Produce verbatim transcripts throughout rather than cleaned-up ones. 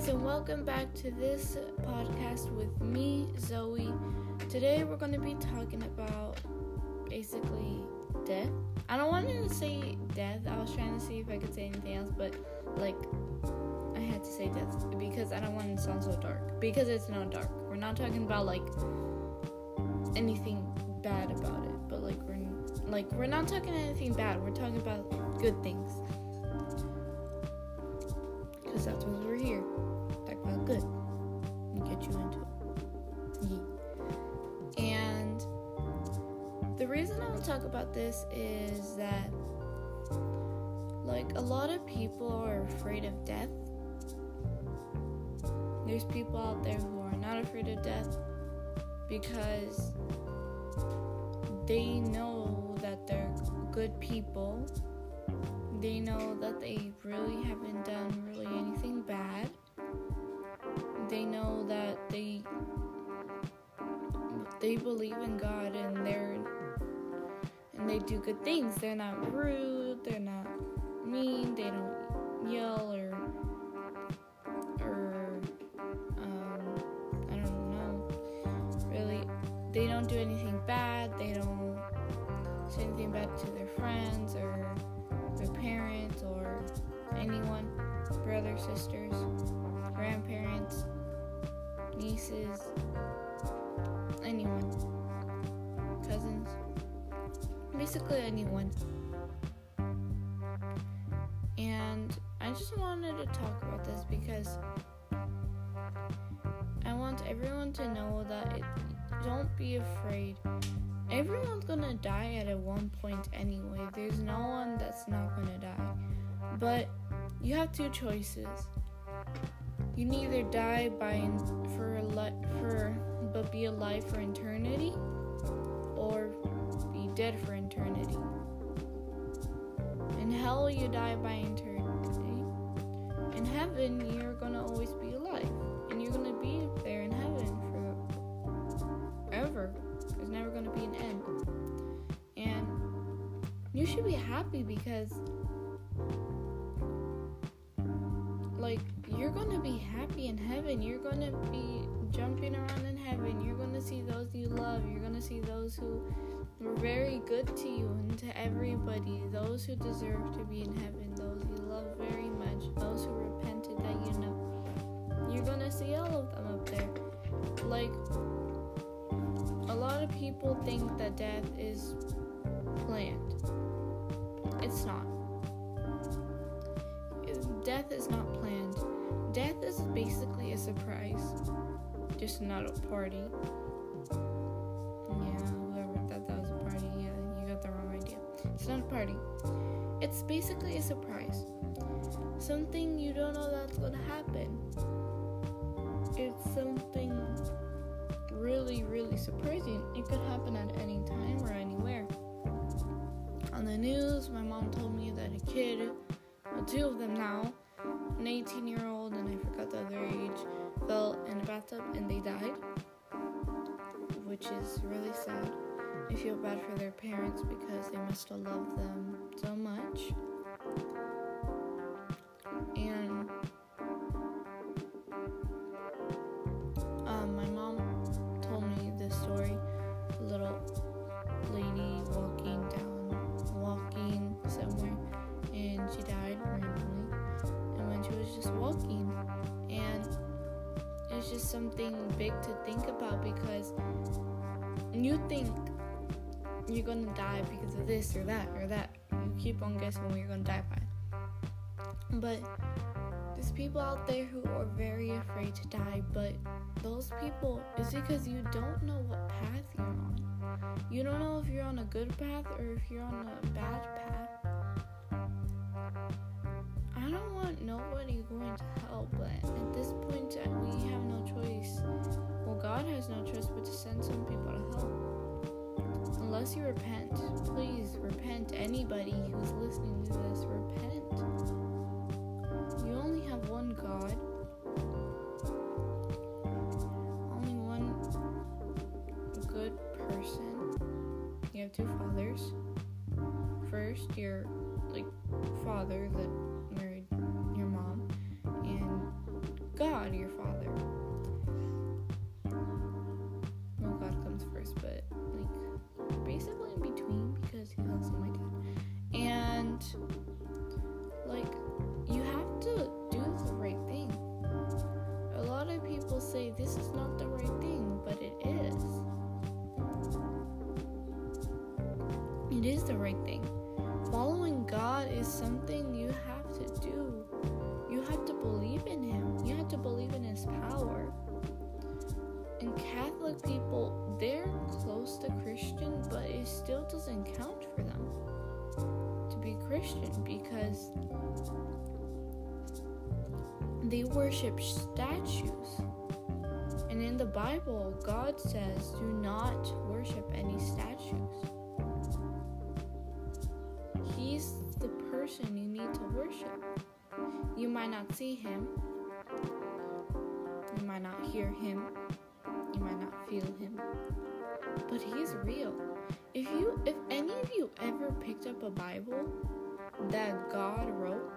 guys, and welcome back to this podcast with me, Zoe. Today we're going to be talking about basically death. I don't want to say death. I was trying to see if I could say anything else, but like I had to say death because I don't want it to sound so dark. Because it's not dark. We're not talking about like anything bad about it, but like we're like we're not talking anything bad. We're talking about good things. Because that's what we're here. Talk about good. And get you into it. Yeah. And the reason I will talk about this is that, like, a lot of people are afraid of death. There's people out there who are not afraid of death because they know that they're good people. They know that they really haven't done really anything bad. They know that they they believe in God and they're and they do good things. They're not rude, they're not mean, they don't yell or or um I don't know. Really, they don't do anything bad. They don't say anything bad to their friends or their parents or anyone, brothers, sisters, grandparents, nieces, anyone, cousins, basically anyone. And I just wanted to talk about this because I want everyone to know that it, don't be afraid. Everyone's gonna die at a one point anyway. There's no one that's not gonna die. But you have two choices. You can either die by for a li- for but be alive for eternity, or be dead for eternity. In hell, you die by eternity. In heaven, you're gonna always be alive, and you're gonna be there in heaven forever. There's never going to be an end. And you should be happy because, like, you're going to be happy in heaven. You're going to be jumping around in heaven. You're going to see those you love. You're going to see those who were very good to you and to everybody. Those who deserve to be in heaven. Those you love very much. Those who repented that you know. You're going to see all of them up there. Like, a lot of people think that death is planned. It's not. Death is not planned. Death is basically a surprise. Just not a party. Yeah, whoever thought that was a party, yeah, you got the wrong idea. It's not a party. It's basically a surprise. Something you don't know that's going to happen. It's something really, really surprising. It could happen at any time or anywhere. On the news, my mom told me that a kid, well, two of them now, an eighteen-year-old and I forgot the other age, fell in a bathtub and they died, which is really sad. I feel bad for their parents because they must have loved them so much. And um, my mom told me this story. A little lady walking down, walking somewhere, and she died randomly. And when she was just walking, and it's just something big to think about because you think you're gonna die because of this or that or that. You keep on guessing what you're gonna die by. But there's people out there who are very afraid to die, but those people, is because you don't know what path you're on. You don't know if you're on a good path or if you're on a bad path. I don't want nobody going to hell, but at this point, we have no choice. Well, God has no choice but to send some people to hell. Unless you repent. Please repent. Anybody who's listening to this, repent. You only have one God. Only one good person. You have two fathers. First, your like father that married your mom, and God, your father. Well, God comes first, but like basically in between because he's also my dad. And like you have to do the right thing. A lot of people say this is not the right thing, but it is. It is the right thing. Following God is something you have to do. You have to believe in Him. You have to believe in His power. And Catholic people, they're close to Christian, but it still doesn't count for them to be Christian because they worship statues. And in the Bible, God says, do not worship any statues. He's the person you need to worship. You might not see Him. You might not hear Him. You might not feel Him. But He's real. If you, if any of you ever picked up a Bible that God wrote,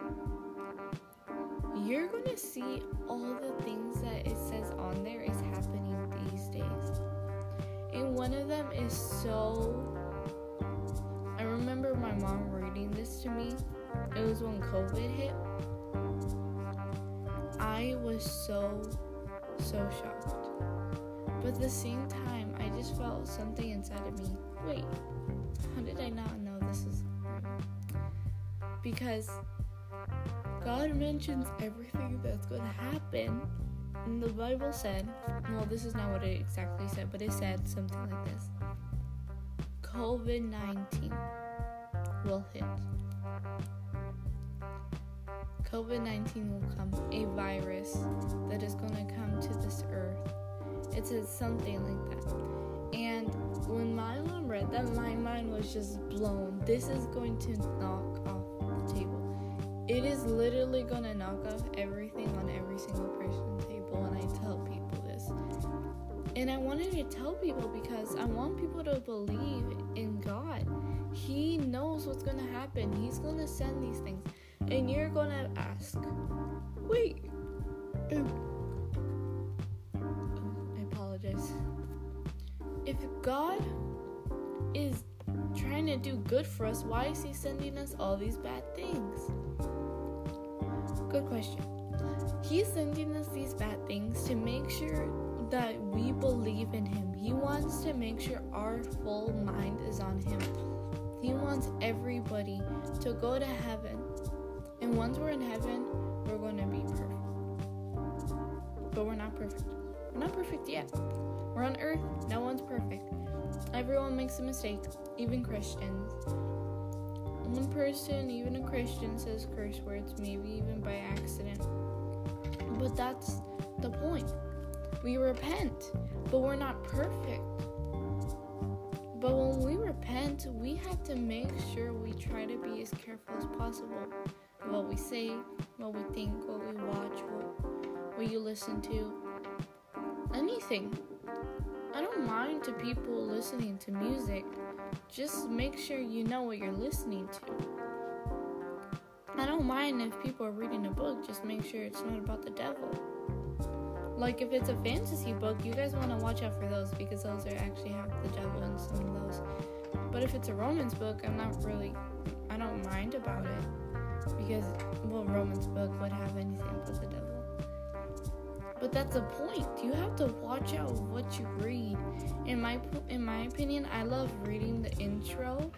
you're going to see all the things that it says on there is happening these days. And one of them is so... I remember my mom reading this to me. It was when COVID hit. I was so, so shocked. But at the same time, I just felt something inside of me. Wait, how did I not know this is right? Because God mentions everything that's going to happen. And the Bible said, well, this is not what it exactly said, but it said something like this. covid nineteen will hit. covid nineteen will come, a virus that is going to come to this earth. It says something like that. And when my mom read that, my mind was just blown. This is going to knock off the table. It is literally going to knock off everything on every single person's table, and I tell people this. And I wanted to tell people because I want people to believe in God. He knows what's going to happen. He's going to send these things. And you're going to ask, wait, um, I apologize. If God is trying to do good for us, why is He sending us all these bad things? Good question. He's sending us these bad things to make sure that we believe in Him. He wants to make sure our full mind is on Him. He wants everybody to go to heaven. And once we're in heaven, we're going to be perfect. But we're not perfect. We're not perfect yet. We're on earth. No one's perfect. Everyone makes a mistake, even Christians. One person, even a Christian, says curse words, maybe even by accident. But that's the point. We repent, but we're not perfect. But when we repent, we have to make sure we try to be as careful as possible. What we say, what we think, what we watch, what, what you listen to. Anything. I don't mind to people listening to music. Just make sure you know what you're listening to. I don't mind if people are reading a book. Just make sure it's not about the devil. Like if it's a fantasy book, you guys want to watch out for those because those are actually have the devil in some of those. But if it's a romance book, I'm not really, I don't mind about it because, well, romance book would have anything but the devil. But that's the point. You have to watch out what you read. In my in my opinion, I love reading the intro.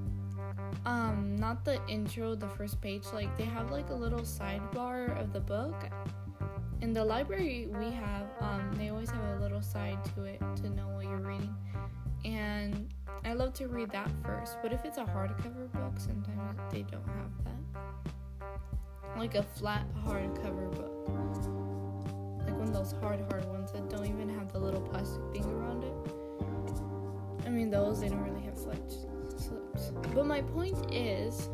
Um, not the intro, the first page. Like they have like a little sidebar of the book. In the library we have, um, they always have a little side to it to know what you're reading. And I love to read that first. But if it's a hardcover book, sometimes they don't have that. Like a flat hardcover book. Like one of those hard, hard ones that don't even have the little plastic thing around it. I mean, those, they don't really have slips. slips. But my point is,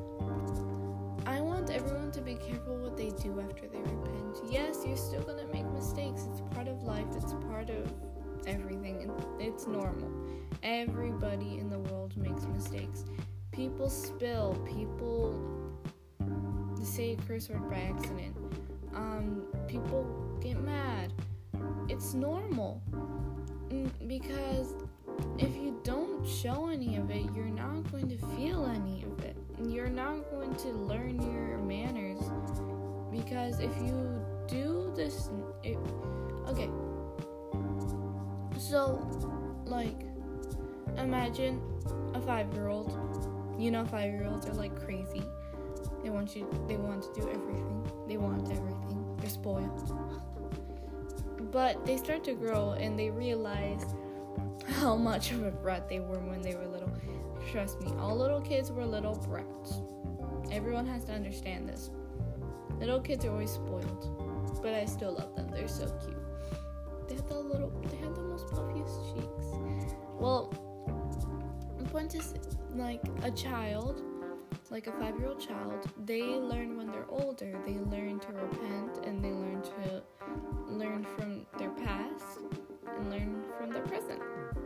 I want everyone to be careful what they do after they repent. Yes, you're still going to make mistakes. It's part of life. It's part of everything. It's normal. Everybody in the world makes mistakes. People spill. People say a curse word by accident. Um, people get mad. It's normal. Because if you don't show any of it, you're not going to feel any of it. You're not going to learn your manners. Because if you do this, it, okay. So, like, imagine a five-year-old. You know, five-year-olds are like crazy. They want you. They want to do everything. They want everything. They're spoiled. But they start to grow and they realize how much of a brat they were when they were little. Trust me, all little kids were little brats. Everyone has to understand this. Little kids are always spoiled, but I still love them. They're so cute. They have the little, they have the most puffiest cheeks. Well, the point is, like a child, like a five-year-old child, they learn when they're older. They learn to repent and they learn to learn from their past and learn from their present.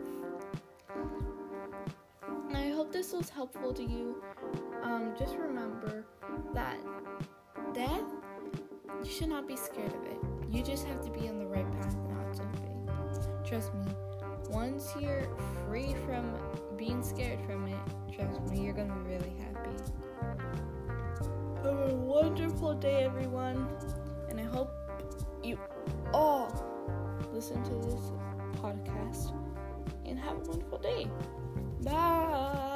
I hope this was helpful to you. Um, just remember that death, you should not be scared of it. You just have to be on the right path, not to be. Trust me, once you're free from being scared from it, trust me, you're going to be really happy. Have a wonderful day, everyone. And I hope you all listen to this podcast and have a wonderful day. Bye.